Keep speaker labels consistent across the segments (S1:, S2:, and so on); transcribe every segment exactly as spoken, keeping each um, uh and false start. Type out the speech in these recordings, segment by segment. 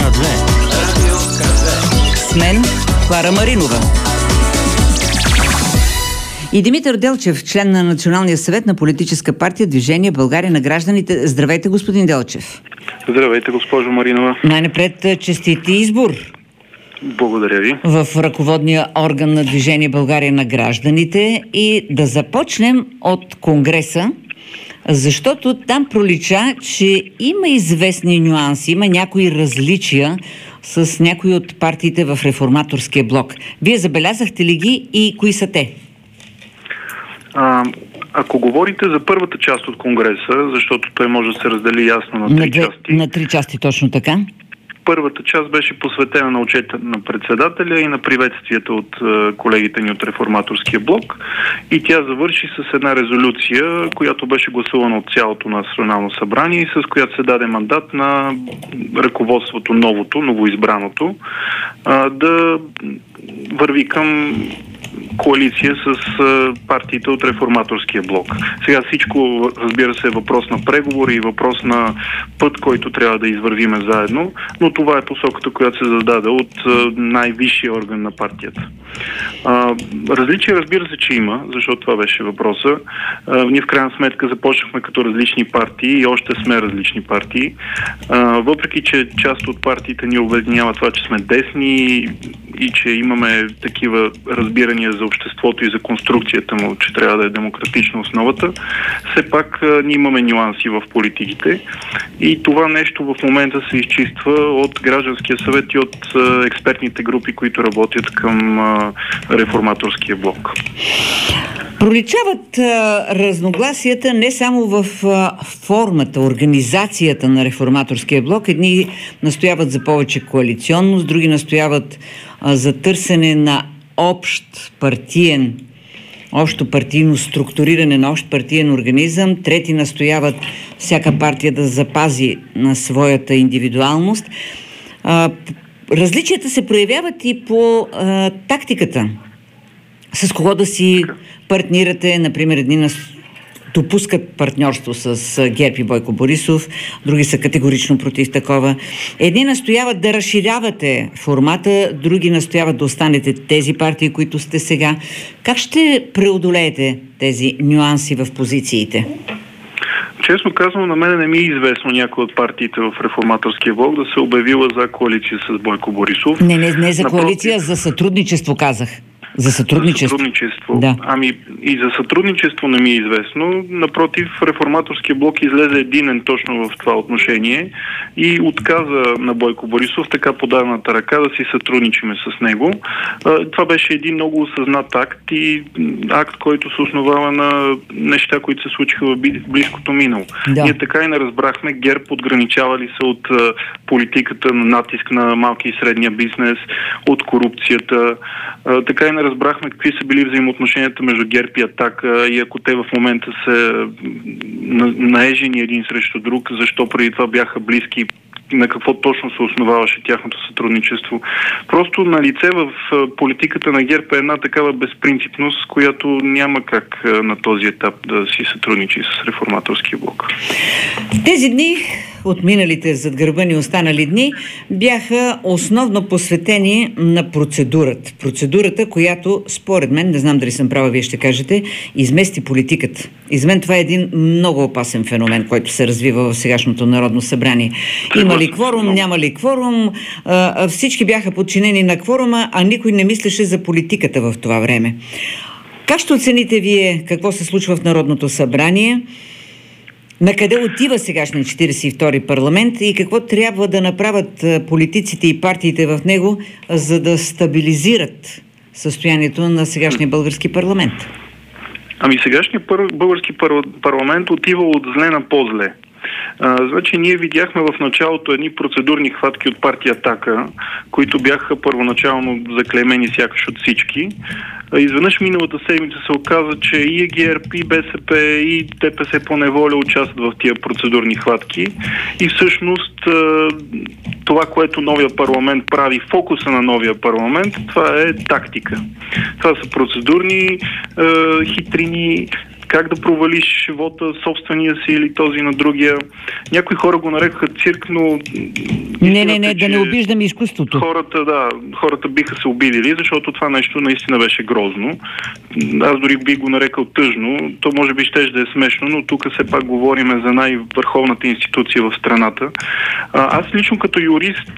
S1: две. Радио К две.
S2: С мен Клара Маринова. И Димитър Делчев, член на Националния съвет на политическа партия Движение България на гражданите. Здравейте, господин Делчев.
S3: Здравейте, госпожо Маринова.
S2: Най-напред честит избор.
S3: Благодаря ви.
S2: В ръководния орган на Движение България на гражданите. И да започнем от Конгреса, защото там пролича, че има известни нюанси, има някои различия с някои от партиите в реформаторския блок. Вие забелязахте ли ги и кои са те?
S3: А, ако говорите за първата част от Конгреса, защото той може да се раздели ясно на три
S2: на две,
S3: части.
S2: На три части, точно така.
S3: Първата част беше посветена на отчета на председателя и на приветствията от е, колегите ни от реформаторския блок. И тя завърши с една резолюция, която беше гласувана от цялото национално събрание и с която се даде мандат на ръководството новото, новоизбраното, е, да върви към коалиция с а, партиите от реформаторския блок. Сега всичко, разбира се, е въпрос на преговори и въпрос на път, който трябва да извървиме заедно, но това е посоката, която се зададе от а, най-висшия орган на партията. А, различия, разбира се, че има, защото това беше въпроса. А, ние в крайна сметка започнахме като различни партии и още сме различни партии. А, въпреки, че част от партиите ни обединява това, че сме десни и че имаме такива разбирания за обществото и за конструкцията му, че трябва да е демократична основата, все пак а, ние имаме нюанси в политиките и това нещо в момента се изчиства от Гражданския съвет и от а, експертните групи, които работят към а, реформаторския блок.
S2: Проличават а, разногласията не само в а, формата, организацията на реформаторския блок. Едни настояват за повече коалиционност, други настояват а, за търсене на общ партиен, общо партийно структуриране на общ партиен организъм. Трети настояват всяка партия да запази на своята индивидуалност. А, различията се проявяват и по а, тактиката. С кого да си партнирате, например, едни нас допускат партньорство с ГЕРБ и Бойко Борисов, други са категорично против такова. Едни настояват да разширявате формата, други настояват да останете тези партии, които сте сега. Как ще преодолеете тези нюанси в позициите?
S3: Честно казвам, на мен не ми е известно някой от партиите в реформаторския блок да се обявила за коалиция с Бойко Борисов.
S2: Не, не, не за
S3: Напротив...
S2: коалиция, за сътрудничество казах. За сътрудничество.
S3: За сътрудничество.
S2: Да.
S3: Ами и за сътрудничество не ми е известно. Напротив, реформаторския блок излезе единен точно в това отношение и отказа на Бойко Борисов така подадената ръка да си сътрудничиме с него. Това беше един много осъзнат акт и акт, който се основава на неща, които се случиха в близкото минало. Да. Ние така и не разбрахме ГЕРБ отграничава ли се от политиката на натиск на малки и средния бизнес, от корупцията. Така и не разбрахме какви са били взаимоотношенията между ГЕРБ и Атака и ако те в момента са наежени един срещу друг, защо преди това бяха близки, на какво точно се основаваше тяхното сътрудничество. Просто на лице в политиката на ГЕРБ е една такава безпринципност, която няма как на този етап да си сътрудничи с реформаторския блок.
S2: Тези дни, от миналите зад гърба ни останали дни, бяха основно посветени на процедурата. Процедурата, която, според мен, не знам дали съм права, вие ще кажете, измести политиката. И за мен това е един много опасен феномен, който се развива в сегашното Народно събрание. Има ли кворум, няма ли кворум, а, всички бяха подчинени на кворума, а никой не мислеше за политиката в това време. Как ще оцените вие какво се случва в Народното събрание? Накъде отива сегашния четиридесет и втори парламент и какво трябва да направят политиците и партиите в него, за да стабилизират състоянието на сегашния български парламент?
S3: Ами сегашният пър... български пар... парламент отива от зле на по-зле. А, значи ние видяхме в началото едни процедурни хватки от партия Атака, които бяха първоначално заклеймени сякаш от всички. А, изведнъж миналата седмица се оказа, че и ГЕРБ, и БСП, и ДПС по неволя участват в тия процедурни хватки. И всъщност това, което новия парламент прави, фокуса на новия парламент, това е тактика. Това са процедурни е, хитрини, как да провалиш вота собствения си или този на другия. Някои хора го нарекаха цирк, но...
S2: Не, не, не, да не обиждаме изкуството.
S3: Хората, да, хората биха се обидели, защото това нещо наистина беше грозно. Аз дори би го нарекал тъжно. То може би щеше да е смешно, но тук все пак говорим за най-върховната институция в страната. Аз лично като юрист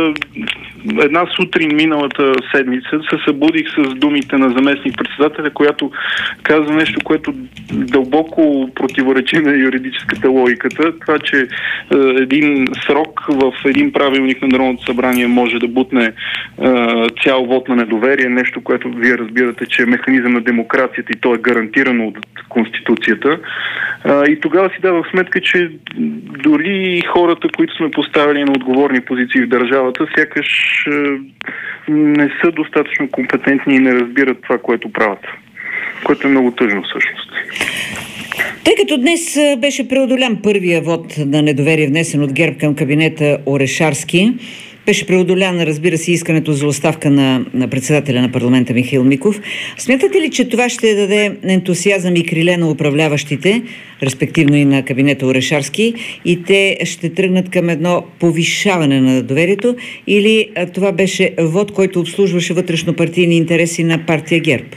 S3: една сутрин миналата седмица се събудих с думите на заместник-председателя, която каза нещо, което дълбоко противоречи на юридическата логиката. Това, че един срок в един правилник на Народното събрание може да бутне цял вод на недоверие, нещо, което вие разбирате, че е механизъм на демокрацията и то е гарантирано от Конституцията. И тогава си давах сметка, че дори хората, които сме поставили на отговорни позиции в държавата, сякаш не са достатъчно компетентни и не разбират това, което правят. Което е много тъжно всъщност.
S2: Тъй като днес беше преодолян първия вод на недоверие, внесен от ГЕРБ към кабинета Орешарски, беше преодолян, разбира се, искането за оставка на, на председателя на парламента Михаил Миков. Смятате ли, че това ще даде ентусиазъм и криле на управляващите, респективно и на кабинета Орешарски, и те ще тръгнат към едно повишаване на доверието, или това беше вод, който обслужваше вътрешнопартийни интереси на партия ГЕРБ?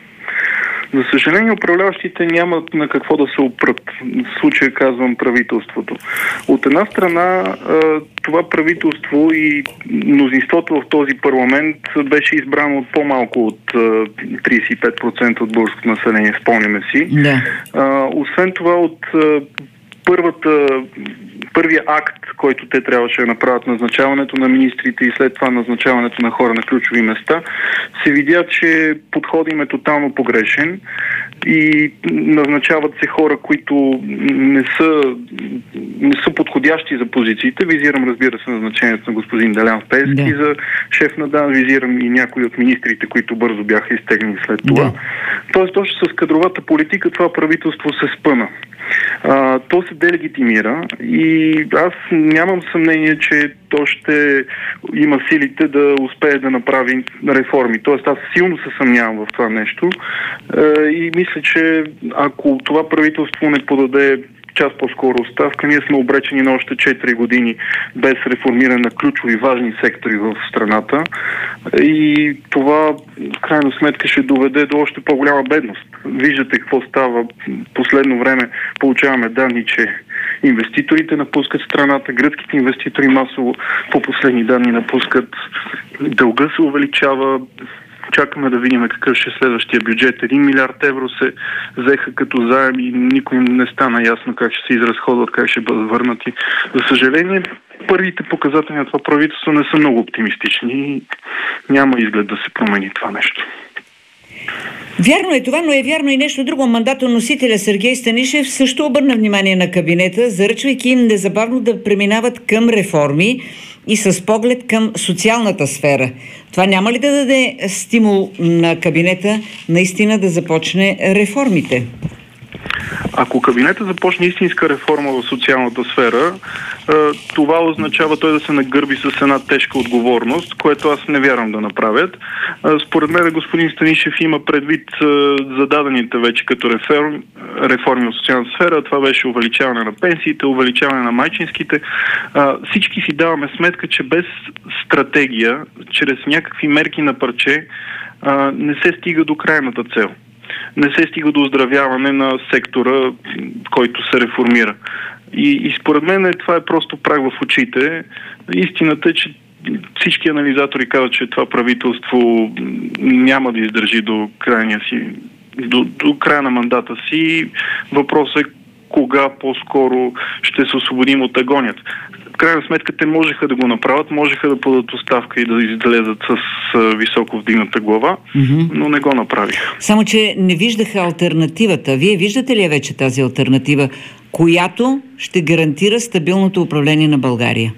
S3: За съжаление, управляващите нямат на какво да се опрат. В случая казвам правителството. От една страна, това правителство и мнозинството в този парламент беше избрано от по-малко от тридесет и пет процента от българското население, спомняме си.
S2: Да.
S3: Освен това, от първата, първия акт, който те трябваше да направят, назначаването на министрите и след това назначаването на хора на ключови места, се видя, че подходът им е тотално погрешен и назначават се хора, които не са, не са подходящи за позициите. Визирам, разбира се, назначението на господин Делян Пеевски да. за шеф на ДАН, визирам и някои от министрите, които бързо бяха изтеглени след това. Да. Тоест, точно с кадровата политика това правителство се спъна. А, то се делегитимира и аз нямам съмнение, че то ще има силите да успее да направи реформи. Тоест аз силно се съмнявам в това нещо а, и мисля, че ако това правителство не подаде час по-скоро оставка, ние сме обречени на още четири години без реформиране на ключови важни сектори в страната и това в крайна сметка ще доведе до още по-голяма бедност. Виждате какво става. Последно време получаваме данни, че инвеститорите напускат страната, гръцките инвеститори масово по последни данни напускат, дълга се увеличава. Чакаме да видим какъв ще е следващия бюджет. Един милиард евро се взеха като заем и никой не стана ясно как ще се изразходват, как ще бъдат върнати. За съжаление, първите показатели на това правителство не са много оптимистични и няма изглед да се промени това нещо.
S2: Вярно е това, но е вярно и нещо друго. Мандатоносителя Сергей Станишев също обърна внимание на кабинета, заръчвайки им незабавно да преминават към реформи и с поглед към социалната сфера. Това няма ли да даде стимул на кабинета наистина да започне реформите?
S3: Ако кабинета започне истинска реформа в социалната сфера, това означава той да се нагърби с една тежка отговорност, което аз не вярвам да направят. Според мен господин Станишев има предвид зададените вече като реформи, реформи в социалната сфера. Това беше увеличаване на пенсиите, увеличаване на майчинските. Всички си даваме сметка, че без стратегия, чрез някакви мерки на парче, не се стига до крайната цел. Не се стига до оздравяване на сектора, който се реформира. И, и според мен това е просто прах в очите. Истината е, че всички анализатори казват, че това правителство няма да издържи до крайния си, до, до края на мандата си. Въпросът е кога по-скоро ще се освободим от агонията. В крайна сметка те можеха да го направят, можеха да подадат оставка и да излезат с високо вдигната глава, mm-hmm. но не го направиха.
S2: Само, че не виждаха алтернативата. Вие виждате ли вече тази алтернатива, която ще гарантира стабилното управление на България?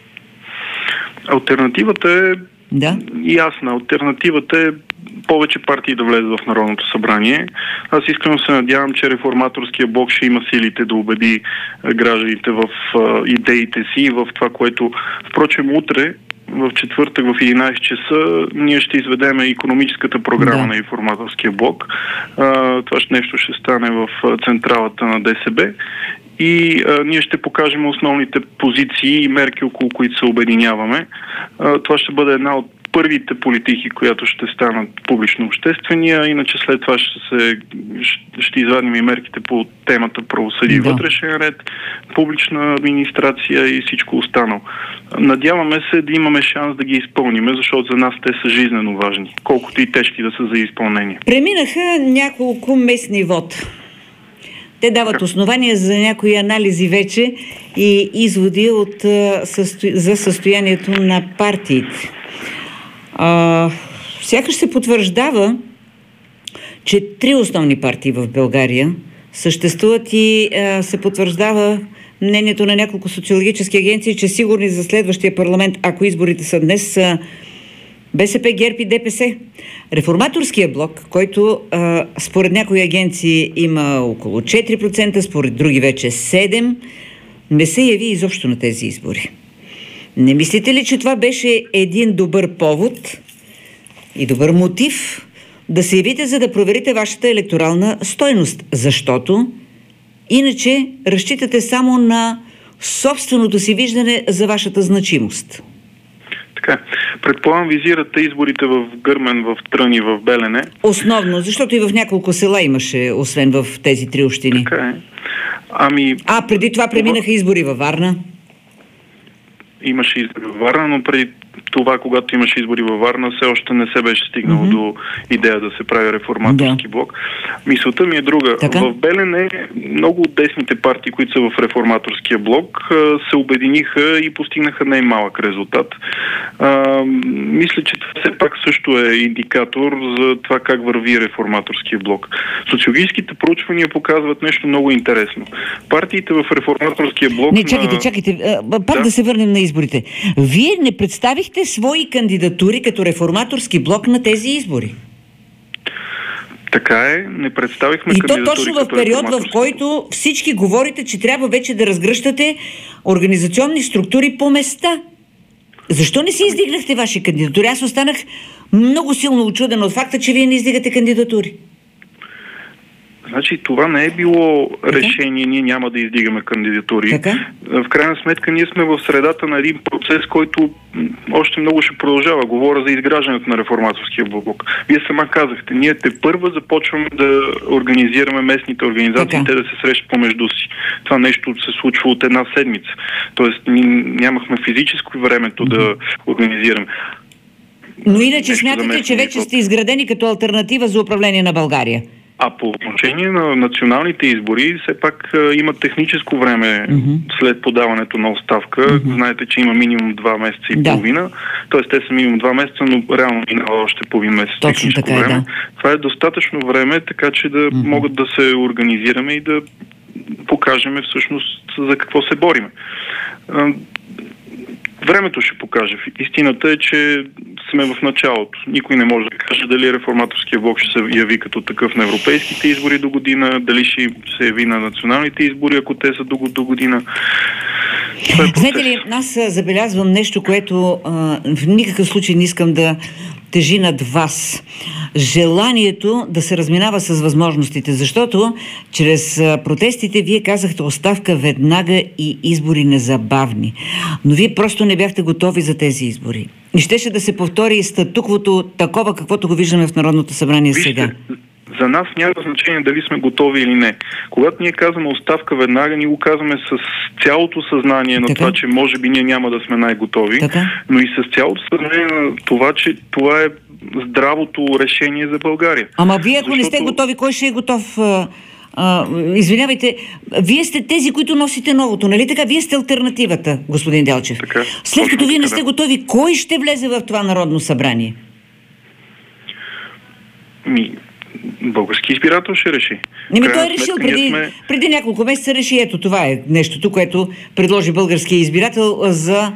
S3: Алтернативата е
S2: да?
S3: ясна. Алтернативата е повече партии да влезат в Народното събрание. Аз искрено се надявам, че реформаторския блок ще има силите да убеди гражданите в идеите си и в това, което, впрочем, утре в четвъртък в единайсет часа ние ще изведем икономическата програма
S2: да.
S3: на Реформаторския блок. А, това ще нещо ще стане в централата на ДСБ и а, ние ще покажем основните позиции и мерки, около които се обединяваме. А, това ще бъде една от първите политики, която ще станат публично обществения, иначе след това ще, се, ще извадим и мерките по темата правосъдие и да. вътрешен ред, публична администрация и всичко останало. Надяваме се да имаме шанс да ги изпълним, защото за нас те са жизнено важни, колкото и тежки да са за изпълнение.
S2: Преминаха няколко местни вод. Те дават основания за някои анализи вече и изводи от, за състоянието на партиите. А, сякаш се потвърждава, че три основни партии в България съществуват и а, се потвърждава мнението на няколко социологически агенции, че сигурни за следващия парламент, ако изборите са днес, са БСП, ГЕРБ и ДПС. Реформаторския блок, който а, според някои агенции има около четири процента, според други вече седем процента, не се яви изобщо на тези избори. Не мислите ли, че това беше един добър повод и добър мотив да се явите, за да проверите вашата електорална стойност? Защото иначе разчитате само на собственото си виждане за вашата значимост.
S3: Така, предполагам, визирате изборите в Гърмен, в Трън и в Белене.
S2: Основно, защото и в няколко села имаше, освен в тези три общини.
S3: Така е. Ами...
S2: А, преди това преминаха избори във Варна?
S3: Имаше избори във Варна, но преди това, когато имаше избори във Варна, все още не се беше стигнало mm-hmm. до идея да се прави реформаторски да. блок. Мисълта ми е друга. Така? В Белене много от десните партии, които са в реформаторския блок, се обединиха и постигнаха най-малък резултат. А, мисля, че това все пак също е индикатор за това как върви реформаторския блок. Социологическите проучвания показват нещо много интересно. Партиите в реформаторския блок...
S2: Не, чакайте,
S3: на...
S2: чакайте. Пак да. да се върнем на изборите. Вие не представихте свои кандидатури като реформаторски блок на тези избори.
S3: Така е, не представихме
S2: и
S3: кандидатури.
S2: И то точно в период, в който всички говорите, че трябва вече да разгръщате организационни структури по места. Защо не си издигнахте ваши кандидатури? Аз останах много силно учуден от факта, че вие не издигате кандидатури.
S3: Значи това не е било решение, ние няма да издигаме кандидатури.
S2: Така?
S3: В крайна сметка ние сме в средата на един процес, който още много ще продължава. Говоря за изграждането на реформаторския блок. Вие сама казахте, ние те първа започваме да организираме местните организации, те да се срещат помежду си. Това нещо се случва от една седмица. Тоест ние нямахме физическо времето mm-hmm. да организираме.
S2: Но иначе смятате, че вече сте изградени като алтернатива за управление на България?
S3: А по отношение на националните избори, все пак а, има техническо време mm-hmm. след подаването на оставка. Mm-hmm. Знаете, че има минимум два месеца и да. половина. Тоест те са минимум два месеца, но реално минава още половин месец техническо така, време. Да. Това е достатъчно време, така че да mm-hmm. могат да се организираме и да покажем всъщност за какво се бориме. Времето ще покаже. Истината е, че сме в началото. Никой не може да каже дали реформаторския блок ще се яви като такъв на европейските избори до година, дали ще се яви на националните избори, ако те са до, до година. Е
S2: знаете ли, аз забелязвам нещо, което а, в никакъв случай не искам да тежи над вас. Желанието да се разминава с възможностите, защото чрез протестите вие казахте оставка веднага и избори незабавни. Но вие просто не бяхте готови за тези избори. И щеше да се повтори и статуквото такова, каквото го виждаме в Народното събрание
S3: Вижте,
S2: сега.
S3: За нас няма значение дали сме готови или не. Когато ние казваме оставка веднага, ние го казваме с цялото съзнание на така? това, че може би ние няма да сме най-готови, така? но и с цялото съзнание на това, че това е здравото решение за България.
S2: Ама вие, ако
S3: Защото...
S2: не сте готови, кой ще е готов? А, а, извинявайте, вие сте тези, които носите новото, нали така? Вие сте алтернативата, господин Делчев.
S3: Така,
S2: След като вие не сте
S3: да.
S2: готови, кой ще влезе в това Народно събрание?
S3: Ми... Български избирател ще реши.
S2: Неми, той е решил преди, сме... преди няколко месеца реши. Ето това е нещото, което предложи българския избирател за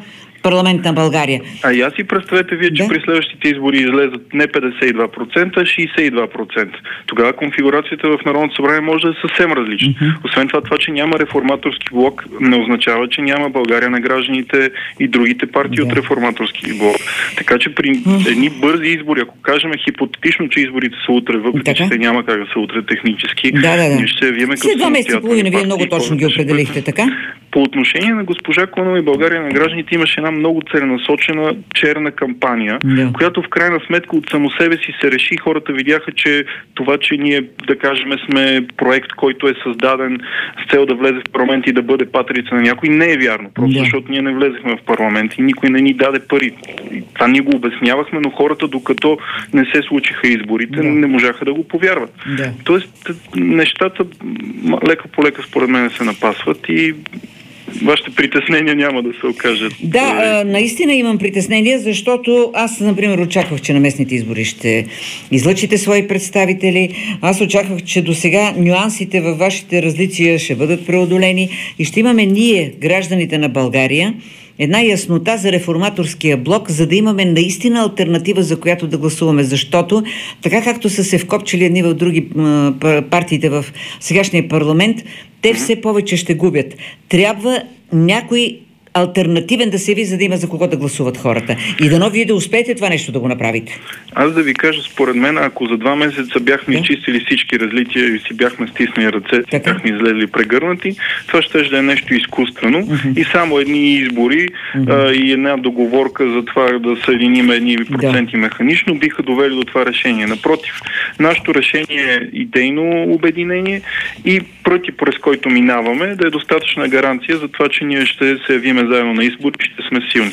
S2: парламент на България.
S3: А и аз си представете вие, че
S2: да.
S3: при следващите избори излезат не петдесет и два процента, а шейсет и два процента. Тогава конфигурацията в Народното събрание може да е съвсем различна. Mm-hmm. Освен това, това, че няма реформаторски блок, не означава, че няма България на гражданите и другите партии yeah. от реформаторски блок. Така че при mm-hmm. едни бързи избори, ако кажем хипотетично, че изборите са утре, въпреки че те няма как да са утре технически,
S2: да, да, да.
S3: ние ще се явиме като
S2: след два месеца и половина, вие много точно ги определихте, така?
S3: По отношение на госпожа Клонова и България на гражданите имаше една много целенасочена черна кампания, yeah. която в крайна сметка от само себе си се реши. Хората видяха, че това, че ние, да кажем, сме проект, който е създаден с цел да влезе в парламент и да бъде патрица на някой, не е вярно. Просто yeah. защото ние не влезехме в парламент и никой не ни даде пари. И това ние го обяснявахме, но хората, докато не се случиха изборите, yeah. не можаха да го повярват. Yeah. Тоест, нещата лека по лека според мен се напасват и вашите притеснения няма да се окажат.
S2: Да, а, наистина имам притеснения, защото аз, например, очаквах, че на местните избори ще излъчите свои представители. Аз очаквах, че до сега нюансите във вашите различия ще бъдат преодолени и ще имаме ние, гражданите на България, една яснота за реформаторския блок, за да имаме наистина алтернатива, за която да гласуваме. Защото, така както са се вкопчили едни в други партиите в сегашния парламент, те все повече ще губят. Трябва някой алтернативен да се яви, за да има за кого да гласуват хората. И дано вие да успеете това нещо да го направите.
S3: Аз да ви кажа, според мен, ако за два месеца бяхме да. изчистили всички различия и си бяхме стиснали ръцете, така. бяхме излезли прегърнати, това ще да е нещо изкуствено uh-huh. и само едни избори uh-huh. а, и една договорка за това да съединим едни проценти да. механично биха довели до това решение. Напротив, нашето решение е идейно обединение и пъти, през който минаваме, да е достатъчна гаранция за това, че ние ще се явиме заедно на избори, ще сме силни.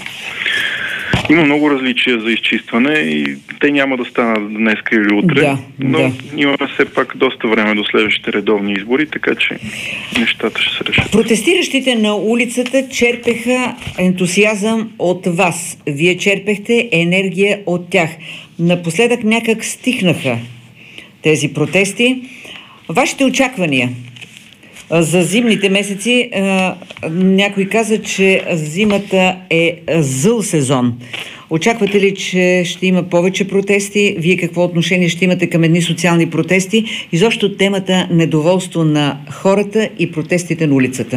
S3: Има много различия за изчистване и те няма да станат днес или утре,
S2: да,
S3: но
S2: да.
S3: имаме все пак доста време до следващите редовни избори, така че нещата ще се решат.
S2: Протестиращите на улицата черпеха ентусиазъм от вас. Вие черпехте енергия от тях. Напоследък някак стихнаха тези протести. Вашите очаквания за зимните месеци, някой каза, че зимата е зъл сезон. Очаквате ли, че ще има повече протести? Вие какво отношение ще имате към едни социални протести? Изобщо темата недоволство на хората и протестите на улицата.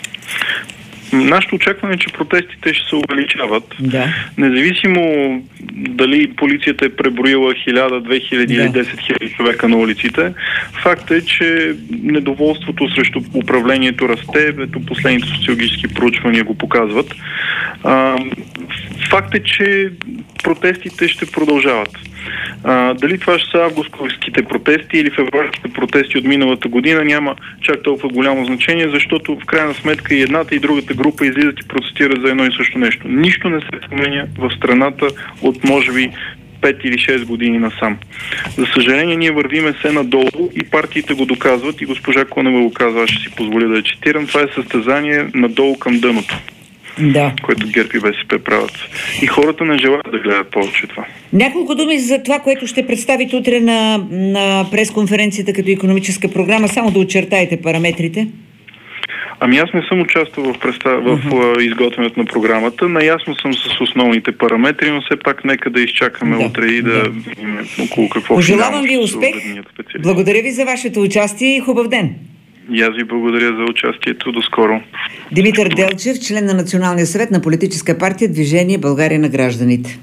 S3: Нашето очакване е, че протестите ще се увеличават.
S2: Да.
S3: Независимо дали полицията е преброила хиляда, две хиляди да. или десет хиляди човека на улиците, факт е, че недоволството срещу управлението расте, ето последните социологически проучвания го показват. А, факт е, че протестите ще продължават. А, дали това ще са августовските протести или февруарските протести от миналата година, няма чак толкова голямо значение, защото в крайна сметка и едната и другата група излизат и протестират за едно и също нещо. Нищо не се променя в страната от може би пет или шест години насам. За съжаление, ние вървиме се надолу и партиите го доказват и госпожа Конева го казва, аз ще си позволя да я цитирам, това е състезание надолу към дъното.
S2: Да.
S3: Което ГЕРБ и БСП правят. И хората не желаят да гледат повече това.
S2: Няколко думи за това, което ще представите утре на, на пресконференцията като икономическа програма. Само да очертаете параметрите.
S3: Ами аз не съм участвал в, представ... в uh-huh. изготвянето на програмата. Наясно съм с основните параметри, но все пак нека да изчакаме да. утре и да, да видим около какво.
S2: Пожелавам ви успех. Благодаря ви за вашето участие и хубав ден.
S3: И аз ви благодаря за участието. До скоро.
S2: Димитър Делчев, член на Националния съвет на политическа партия Движение България на гражданите.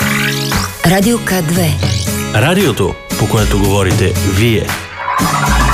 S4: Радио К две. Радиото, по което говорите вие.